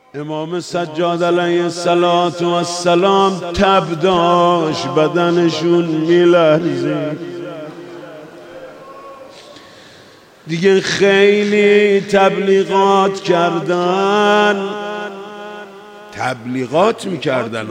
امام سجاد علیه السلام تب داشت، بدنشون میلرزید. دیگه خیلی تبلیغات کردن، تبلیغات میکردن،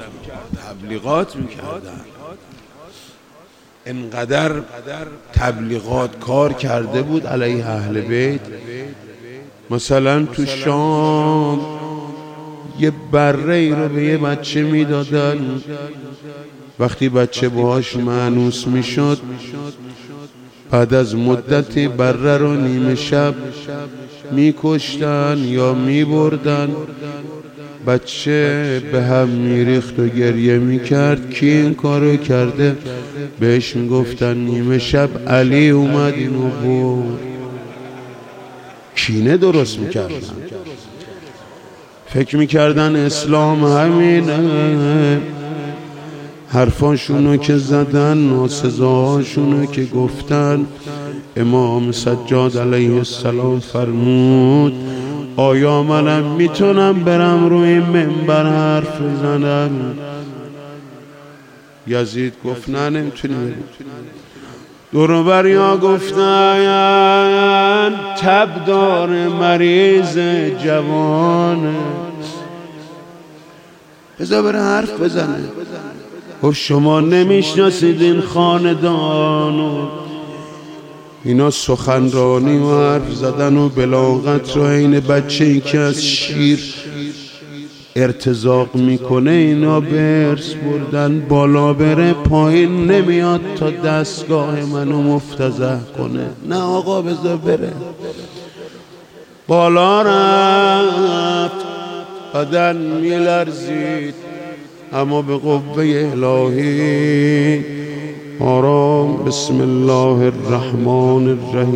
انقدر تبلیغات کار کرده بود علیه اهل بیت. مثلا تو شام یه بره ای رو به یه بچه میدادن، وقتی بچه باهاش مانوس میشد بعد از مدتی بره رو نیمه شب میکشتن یا میبردن. بچه به هم میریخت و گریه میکرد. کی این کارو کرده؟ بهش میگفتن نیمه شب علی اومد اینو برد. کینه درست میکردن، فکر میکردن اسلام همینه. حرفاشونو که زدن، ناسزاهاشونو که گفتن. امام سجاد علیه السلام فرمود آیا منم میتونم برم روی منبر حرف بزنم؟ یزید گفت نه نمیتونی بری. دوروبریا گفتن تب داره، مریض جوانه، بذار بره حرف بزنه. خب شما نمیشناسید این خاندانو، اینا سخنرانی و حرف زدن و بلاغت رو عین بچه ای که از شیر ارتزاق میکنه اینا به ارث بردن. بالا بره پایین نمیاد تا دستگاه منو مفتضح کنه. نه آقا بذار بره. بالا رفت، بدن میلرزید، اما به قوه الهی آرام. بسم الله الرحمن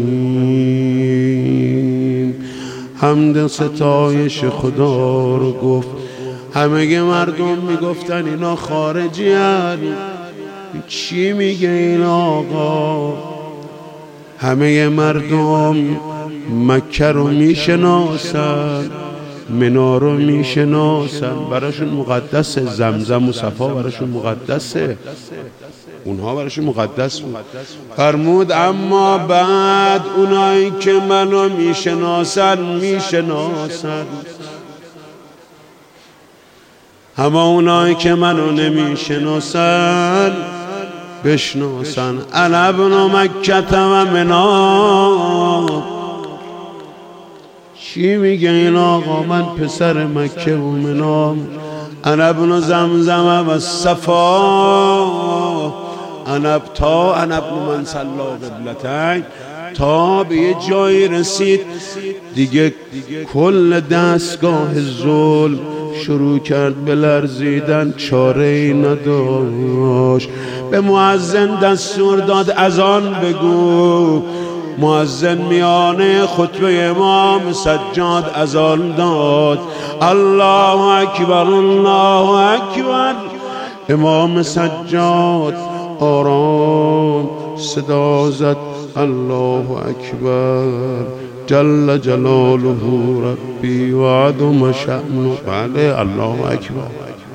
الرحیم. حمد ستایش خدا رو گفت. همه مردم میگفتن اینا خارجی هن. چی میگه این آقا؟ همه مردم مکه رو میشناسن، منا رو میشناسن، براشون مقدسه. زمزم و صفا براشون مقدسه، اونها براشون مقدس بود. فرمود اما بعد اونایی که منو میشناسن، اما اونایی که منو نمیشناسن بشناسن. انا ابن مکه و منا. چی میگه این آقا؟ من پسر مکه و منا. انا ابن زمزم و صفا. انا ابن من صلا قبلتین. تا به یه جایی رسید دیگه کل دستگاه ظلم شروع کرد به لرزیدن، چاره ای نداشت. به مؤذن دستور داد اذان بگو. مؤذن میانه خطبه امام سجاد اذان داد. الله اکبر، الله اکبر. امام سجاد آرام صدا زد الله اکبر. جل جلاله ربی و عظم شأنه. بله الله اکبر.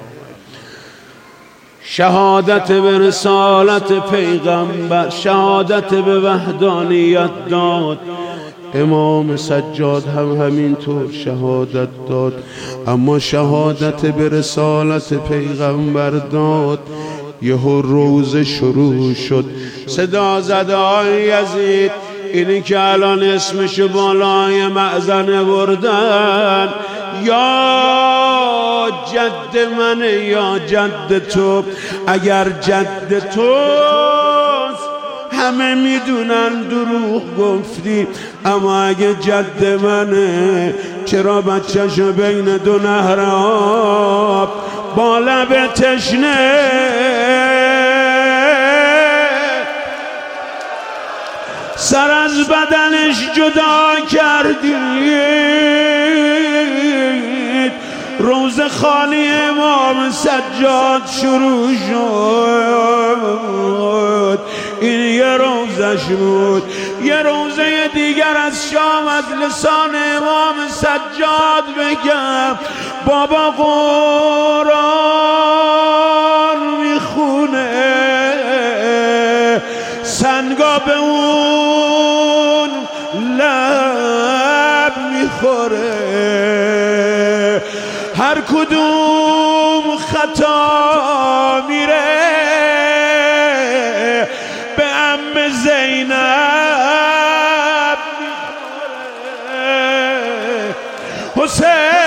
شهادت به رسالت پیغمبر، شهادت به وحدانیت داد. امام سجاد هم همینطور شهادت داد، اما شهادت به رسالت پیغمبر داد. یهو روز شروع شد. صدا زد آی یزید، اینی که الان اسمشو بالای مأذن بردن، یا جد منه یا جد تو. اگر جد توست همه میدونن دروغ گفتی، اما اگه جد منه چرا بچه‌شو بین دو نهر آب با لب تشنه سر از بدنش جدا کردید؟ روز خانی امام سجاد شروع شد. این یه روزش بود. یه روزه دیگر از شام از لسان امام سجاد بگم بابا قرآن میخونه، سنگا به اون لب میخوره، هر کدوم خطا میره به عم زینب میخوره. حسین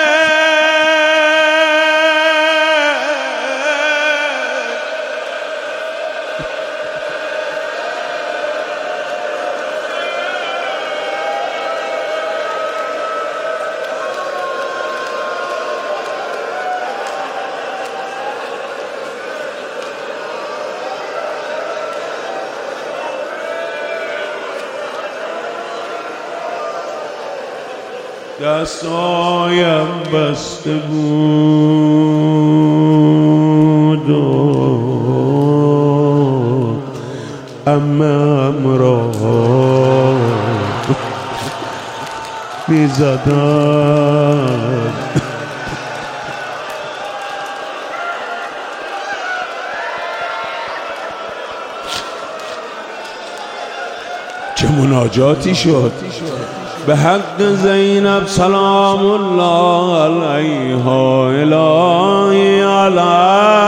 دستایم بسته بود و عمم را میزدن. چه مناجاتی شد به حق زینب سلام الله علیها الهی علی